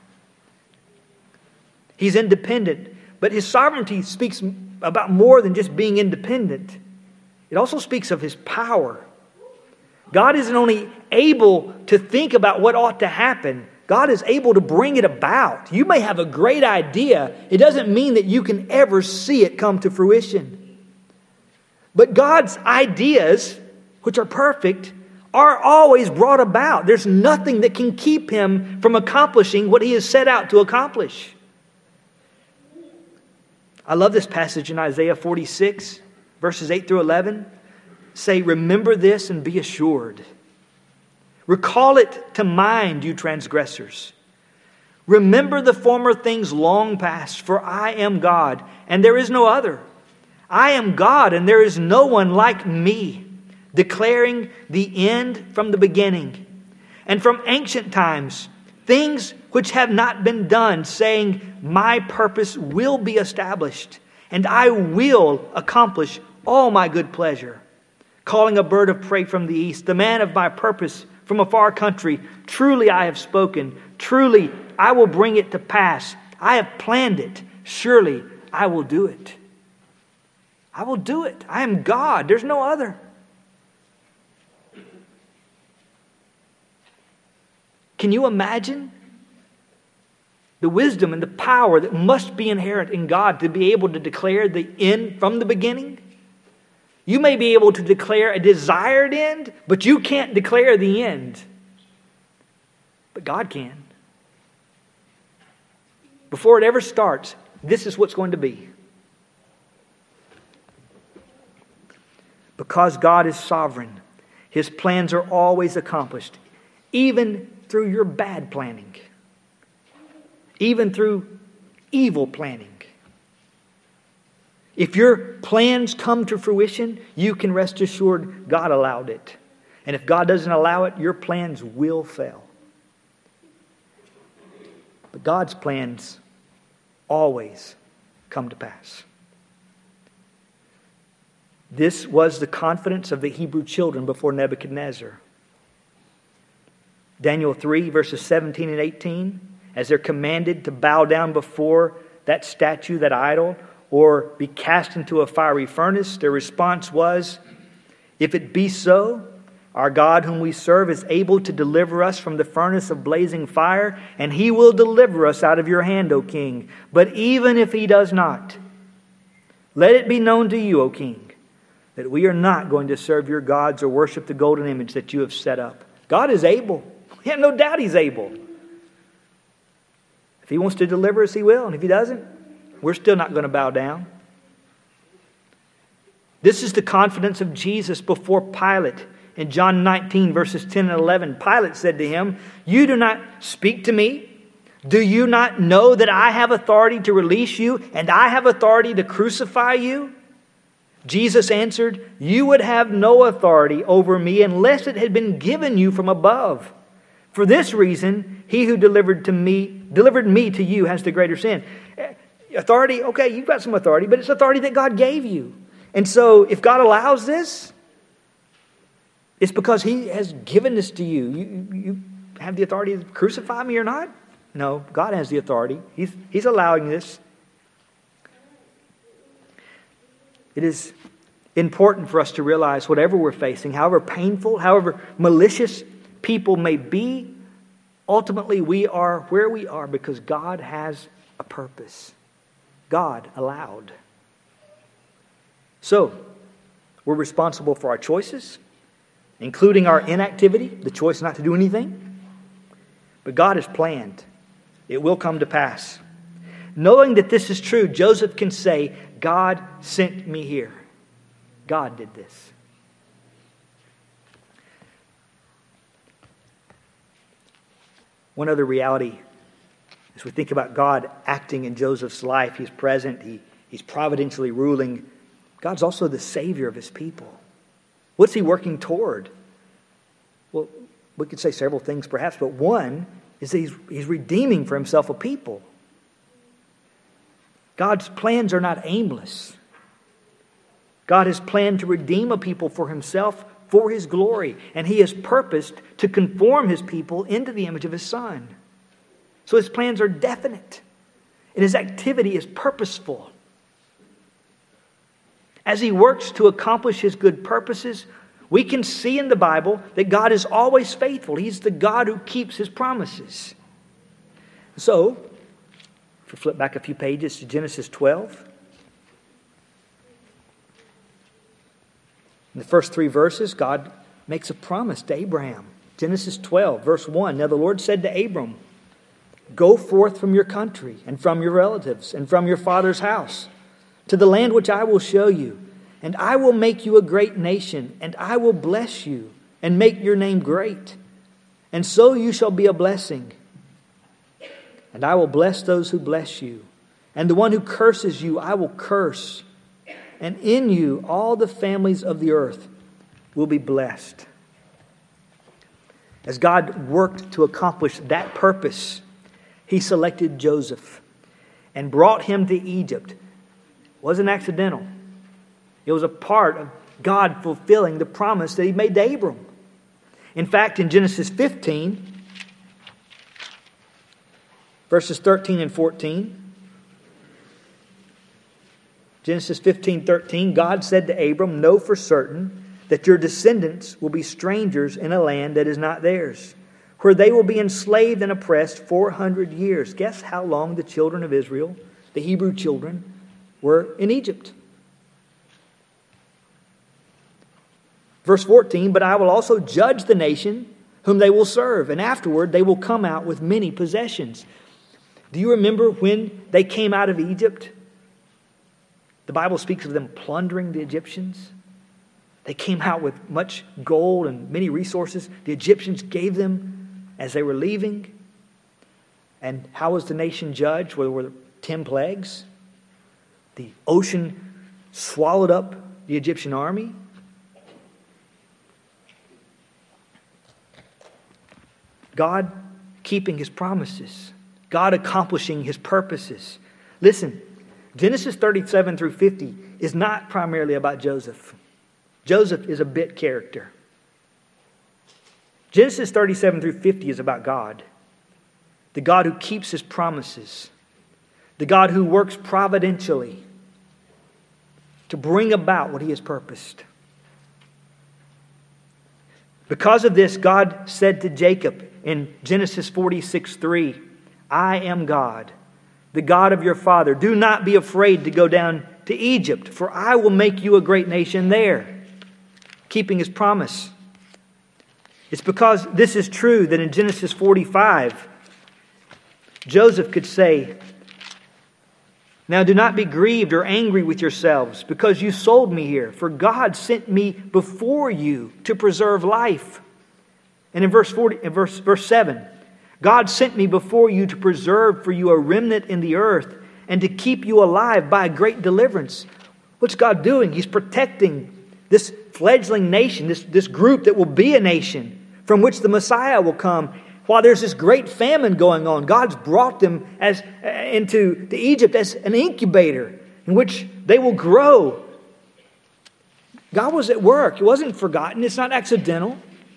[SPEAKER 1] He's independent. But His sovereignty speaks about more than just being independent. It also speaks of His power. God isn't only able to think about what ought to happen, God is able to bring it about. You may have a great idea. It doesn't mean that you can ever see it come to fruition. But God's ideas, which are perfect, are always brought about. There's nothing that can keep him from accomplishing what he has set out to accomplish. I love this passage in Isaiah forty-six, verses eight through eleven. Say, remember this and be assured. Recall it to mind, you transgressors. Remember the former things long past, for I am God, and there is no other. I am God, and there is no one like me, declaring the end from the beginning, and from ancient times, things which have not been done, saying, my purpose will be established, and I will accomplish all my good pleasure. Calling a bird of prey from the east, the man of my purpose from a far country, truly I have spoken, truly I will bring it to pass. I have planned it, surely I will do it. I will do it. I am God, there's no other. Can you imagine the wisdom and the power that must be inherent in God to be able to declare the end from the beginning? You may be able to declare a desired end, but you can't declare the end. But God can. Before it ever starts, this is what's going to be. Because God is sovereign, His plans are always accomplished, even through your bad planning, even through evil planning. If your plans come to fruition, you can rest assured God allowed it. And if God doesn't allow it, your plans will fail. But God's plans always come to pass. This was the confidence of the Hebrew children before Nebuchadnezzar. Daniel three, verses seventeen and eighteen, as they're commanded to bow down before that statue, that idol, or be cast into a fiery furnace, their response was, if it be so, our God whom we serve is able to deliver us from the furnace of blazing fire, and He will deliver us out of your hand, O king. But even if He does not, let it be known to you, O king, that we are not going to serve your gods or worship the golden image that you have set up. God is able. We have no doubt He's able. If He wants to deliver us, He will. And if He doesn't, we're still not going to bow down. This is the confidence of Jesus before Pilate. In John nineteen, verses ten and eleven, Pilate said to Him, you do not speak to me? Do you not know that I have authority to release you and I have authority to crucify you? Jesus answered, you would have no authority over me unless it had been given you from above. For this reason, he who delivered to me, delivered me to you has the greater sin. Authority, okay, you've got some authority, but it's authority that God gave you. And so if God allows this, it's because He has given this to you. You, you have the authority to crucify me or not? No, God has the authority. He's, he's allowing this. It is important for us to realize whatever we're facing, however painful, however malicious people may be, ultimately we are where we are because God has a purpose. God allowed. So, we're responsible for our choices, including our inactivity, the choice not to do anything. But God has planned. It will come to pass. Knowing that this is true, Joseph can say, God sent me here. God did this. One other reality, as we think about God acting in Joseph's life, He's present, he, He's providentially ruling. God's also the Savior of His people. What's He working toward? Well, we could say several things perhaps, but one is that He's, he's redeeming for Himself a people. God's plans are not aimless. God has planned to redeem a people for Himself, for His glory. And He has purposed to conform His people into the image of His Son. So His plans are definite. And His activity is purposeful. As He works to accomplish His good purposes, we can see in the Bible that God is always faithful. He's the God who keeps His promises. So, if we flip back a few pages to Genesis twelve. In the first three verses, God makes a promise to Abraham. Genesis twelve, verse one. Now the Lord said to Abram, "Go forth from your country and from your relatives and from your father's house to the land which I will show you. And I will make you a great nation, and I will bless you and make your name great. And so you shall be a blessing. And I will bless those who bless you. And the one who curses you, I will curse. And in you all the families of the earth will be blessed." As God worked to accomplish that purpose, He selected Joseph and brought him to Egypt. It wasn't accidental. It was a part of God fulfilling the promise that He made to Abram. In fact, in Genesis fifteen, verses thirteen and fourteen, Genesis fifteen, thirteen, God said to Abram, "Know for certain that your descendants will be strangers in a land that is not theirs, where they will be enslaved and oppressed four hundred years. Guess how long the children of Israel, the Hebrew children, were in Egypt? Verse fourteen, "But I will also judge the nation whom they will serve, and afterward they will come out with many possessions." Do you remember when they came out of Egypt? The Bible speaks of them plundering the Egyptians. They came out with much gold and many resources the Egyptians gave them as they were leaving. And how was the nation judged? Well, there were ten plagues. The ocean swallowed up the Egyptian army. God keeping His promises. God accomplishing His purposes. Listen, Genesis thirty-seven through fifty is not primarily about Joseph. Joseph is a bit character. Genesis thirty-seven through fifty is about God. The God who keeps His promises. The God who works providentially to bring about what He has purposed. Because of this, God said to Jacob in Genesis forty-six three, "I am God, the God of your father. Do not be afraid to go down to Egypt, for I will make you a great nation there." Keeping His promise. It's because this is true that in Genesis forty-five, Joseph could say, "Now do not be grieved or angry with yourselves because you sold me here, for God sent me before you to preserve life." And in verse forty, in verse, verse seven, "God sent me before you to preserve for you a remnant in the earth and to keep you alive by a great deliverance." What's God doing? He's protecting this fledgling nation, this, this group that will be a nation from which the Messiah will come. While there's this great famine going on, God's brought them as uh, into to Egypt as an incubator in which they will grow. God was at work. It wasn't forgotten. It's not accidental.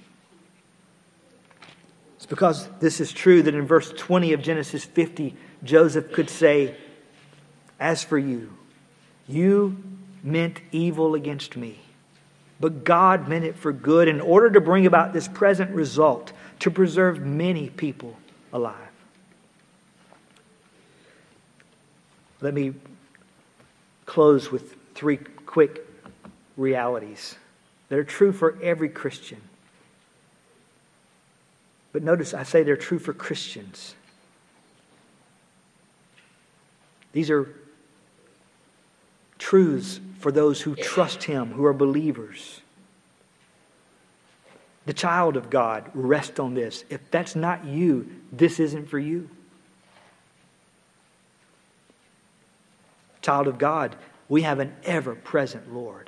[SPEAKER 1] It's because this is true that in verse twenty of Genesis fifty, Joseph could say, "As for you, you meant evil against me, but God meant it for good in order to bring about this present result, to preserve many people alive." Let me close with three quick realities that are true for every Christian. But notice I say they're true for Christians. These are truths for those who trust Him, who are believers. The child of God, rest on this. If that's not you, this isn't for you. Child of God, we have an ever-present Lord.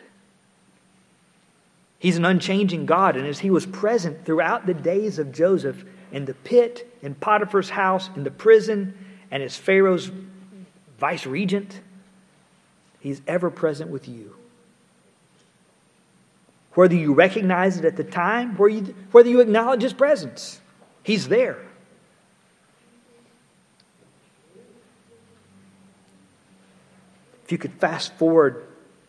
[SPEAKER 1] He's an unchanging God, and as He was present throughout the days of Joseph, in the pit, in Potiphar's house, in the prison, and as Pharaoh's vice-regent, He's ever present with you. Whether you recognize it at the time, whether you acknowledge His presence, He's there. If you could fast forward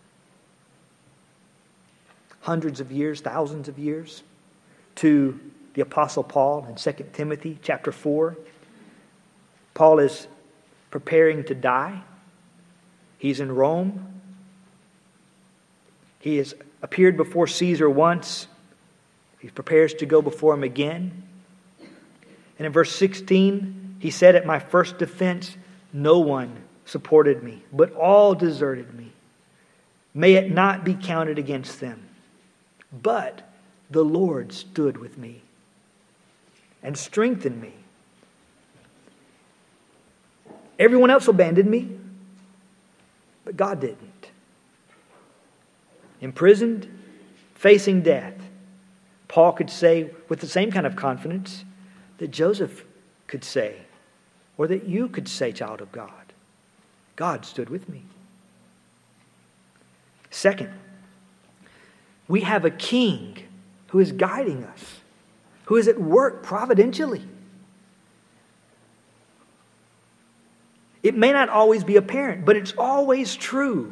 [SPEAKER 1] hundreds of years, thousands of years, to the Apostle Paul in Second Timothy chapter four. Paul is preparing to die. He's in Rome. He has appeared before Caesar once. He prepares to go before him again. And in verse sixteen, he said, "At my first defense, no one supported me, but all deserted me. May it not be counted against them. But the Lord stood with me and strengthened me. Everyone else abandoned me, but God didn't." Imprisoned, facing death, Paul could say with the same kind of confidence that Joseph could say, or that you could say, child of God, God stood with me. Second, we have a king who is guiding us, who is at work providentially. It may not always be apparent, but it's always true.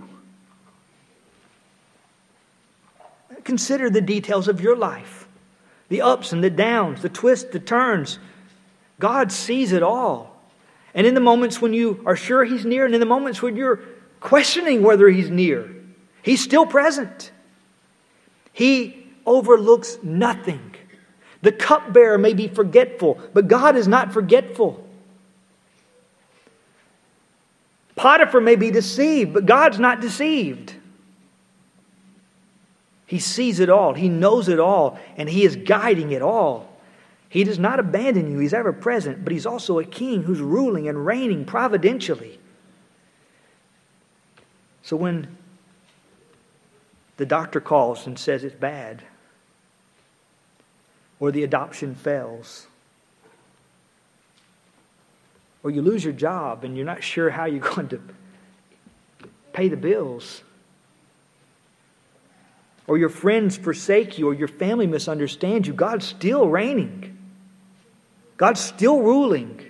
[SPEAKER 1] Consider the details of your life, the ups and the downs, the twists, the turns. God sees it all. And in the moments when you are sure He's near, and in the moments when you're questioning whether He's near, He's still present. He overlooks nothing. The cupbearer may be forgetful, but God is not forgetful. Potiphar may be deceived, but God's not deceived. He sees it all. He knows it all. And He is guiding it all. He does not abandon you. He's ever present. But He's also a king who's ruling and reigning providentially. So when the doctor calls and says it's bad, or the adoption fails, or you lose your job and you're not sure how you're going to pay the bills, or your friends forsake you, or your family misunderstands you, God's still reigning. God's still ruling.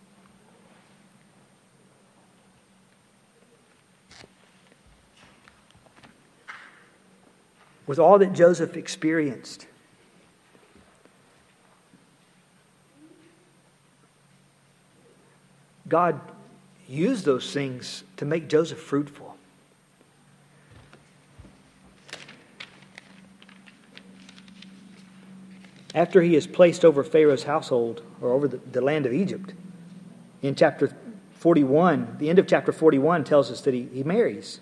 [SPEAKER 1] With all that Joseph experienced, God used those things to make Joseph fruitful. After he is placed over Pharaoh's household, or over the, the land of Egypt, in chapter forty-one, the end of chapter forty-one tells us that he, he marries.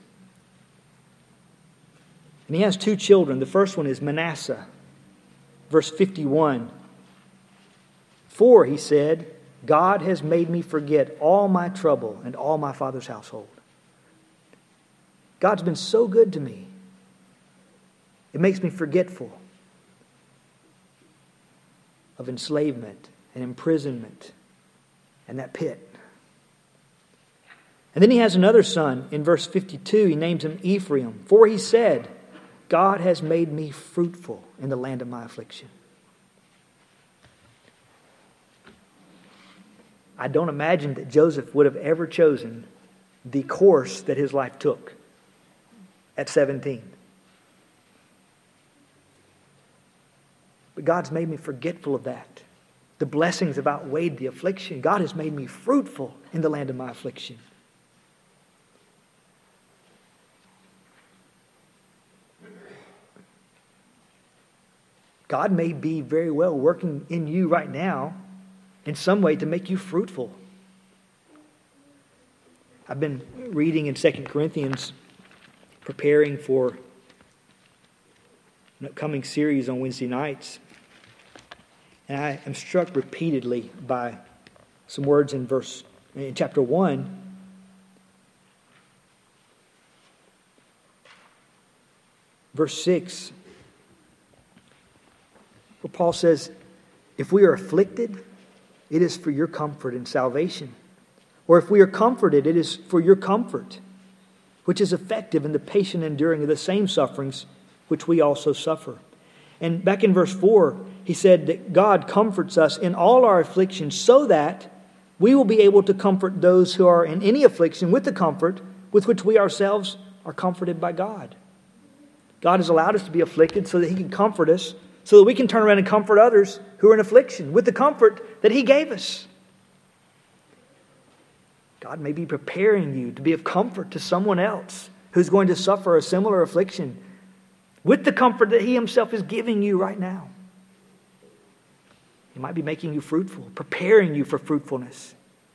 [SPEAKER 1] And he has two children. The first one is Manasseh. Verse fifty-one. "For," he said, "God has made me forget all my trouble and all my father's household." God's been so good to me. It makes me forgetful of enslavement and imprisonment and that pit. And then he has another son. In verse fifty-two, he names him Ephraim. "For," he said, "God has made me fruitful in the land of my affliction." I don't imagine that Joseph would have ever chosen the course that his life took at seventeen. But God's made me forgetful of that. The blessings have outweighed the affliction. God has made me fruitful in the land of my affliction. God may be very well working in you right now in some way to make you fruitful. I've been reading in Second Corinthians, preparing for an upcoming series on Wednesday nights. And I am struck repeatedly by some words in verse in chapter one. Verse six. Where Paul says, "If we are afflicted, it is for your comfort and salvation. Or if we are comforted, it is for your comfort, which is effective in the patient enduring of the same sufferings which we also suffer." And back in verse four, he said that God comforts us in all our afflictions so that we will be able to comfort those who are in any affliction with the comfort with which we ourselves are comforted by God. God has allowed us to be afflicted so that He can comfort us, so that we can turn around and comfort others who are in affliction with the comfort that He gave us. God may be preparing you to be of comfort to someone else who's going to suffer a similar affliction with the comfort that He Himself is giving you right now. It might be making you fruitful, preparing you for fruitfulness.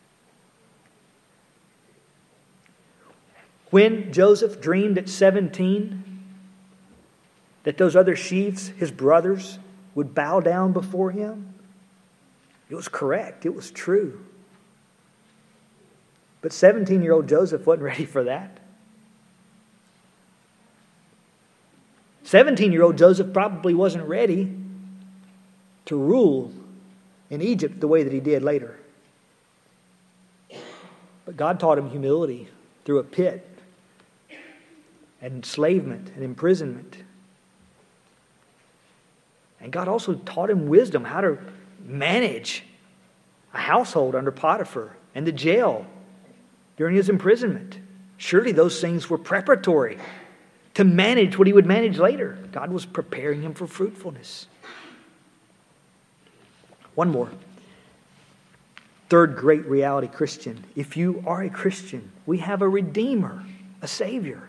[SPEAKER 1] When Joseph dreamed at seventeen that those other sheaves, his brothers, would bow down before him, it was correct. It was true. But seventeen-year-old Joseph wasn't ready for that. seventeen-year-old Joseph probably wasn't ready to rule in Egypt the way that he did later. But God taught him humility through a pit and enslavement and imprisonment. And God also taught him wisdom, how to manage a household under Potiphar and the jail during his imprisonment. Surely those things were preparatory to manage what he would manage later. God was preparing him for fruitfulness. One more. Third great reality, Christian. If you are a Christian, we have a Redeemer, a Savior.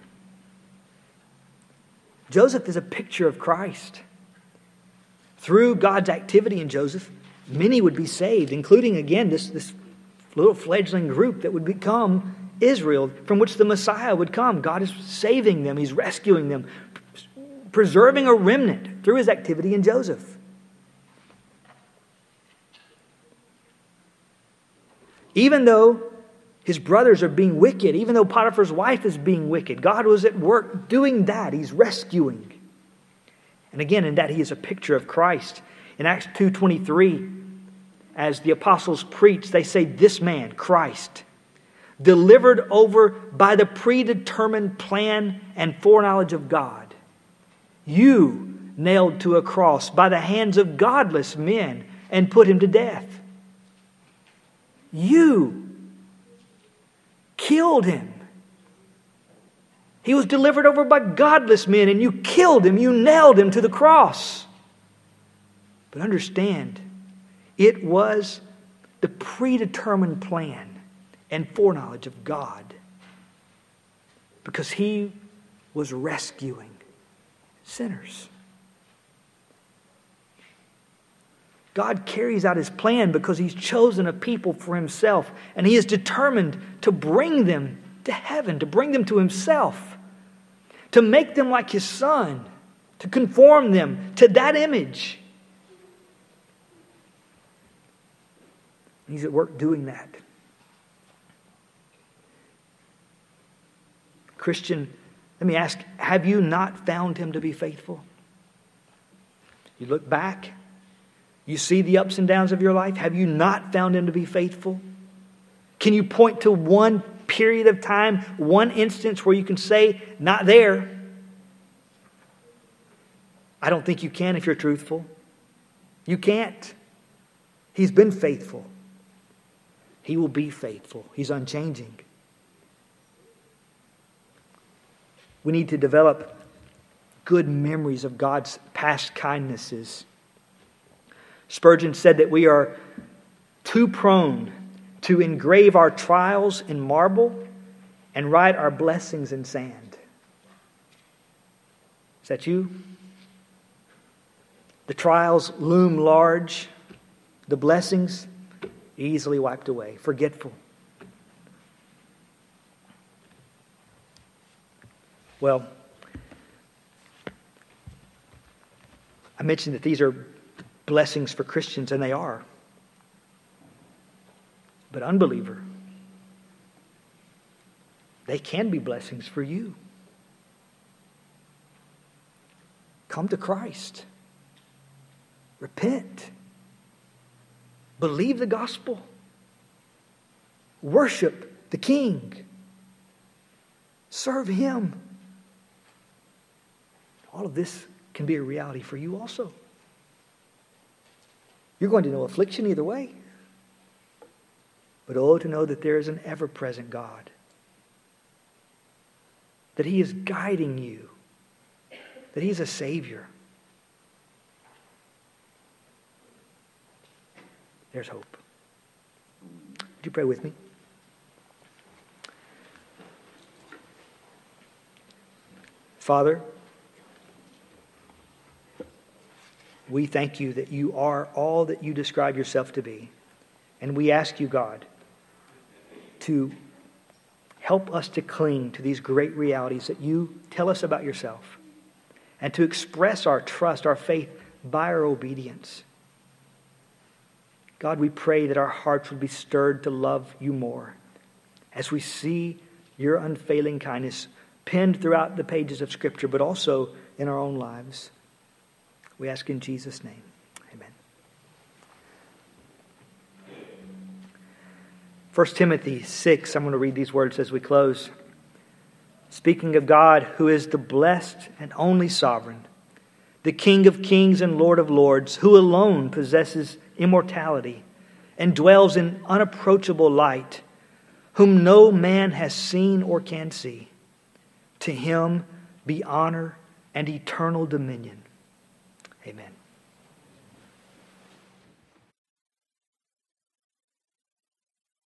[SPEAKER 1] Joseph is a picture of Christ. Through God's activity in Joseph, many would be saved, including, again, this, this little fledgling group that would become Israel, from which the Messiah would come. God is saving them. He's rescuing them, preserving a remnant through his activity in Joseph. Even though his brothers are being wicked, even though Potiphar's wife is being wicked, God was at work doing that. He's rescuing. And again, in that he is a picture of Christ. In Acts two twenty-three, as the apostles preach, they say, this man, Christ, delivered over by the predetermined plan and foreknowledge of God, you nailed to a cross by the hands of godless men and put him to death. You killed him. He was delivered over by godless men, and you killed him. You nailed him to the cross. But understand, it was the predetermined plan and foreknowledge of God, because he was rescuing sinners. God carries out his plan because he's chosen a people for himself, and he is determined to bring them to heaven, to bring them to himself, to make them like his Son, to conform them to that image. He's at work doing that. Christian, let me ask, have you not found him to be faithful? You look back, you see the ups and downs of your life. Have you not found him to be faithful? Can you point to one period of time, one instance where you can say, not there? I don't think you can if you're truthful. You can't. He's been faithful. He will be faithful. He's unchanging. We need to develop good memories of God's past kindnesses. Spurgeon said that we are too prone to engrave our trials in marble and write our blessings in sand. Is that you? The trials loom large, the blessings easily wiped away, forgetful. Well, I mentioned that these are blessings for Christians, and they are. But unbeliever, they can be blessings for you. Come to Christ. Repent. Believe the gospel. Worship the King. Serve him. All of this can be a reality for you also. You're going to know affliction either way. But oh, to know that there is an ever-present God. That he is guiding you. That he is a Savior. There's hope. Would you pray with me? Father, We thank you that you are all that you describe yourself to be. And we ask you, God, to help us to cling to these great realities that you tell us about yourself, and to express our trust, our faith, by our obedience. God, we pray that our hearts would be stirred to love you more as we see your unfailing kindness penned throughout the pages of Scripture, but also in our own lives. We ask in Jesus' name. Amen. First Timothy six, I'm going to read these words as we close. Speaking of God, who is the blessed and only sovereign, the King of kings and Lord of lords, who alone possesses immortality and dwells in unapproachable light, whom no man has seen or can see. To him be honor and eternal dominion. Amen.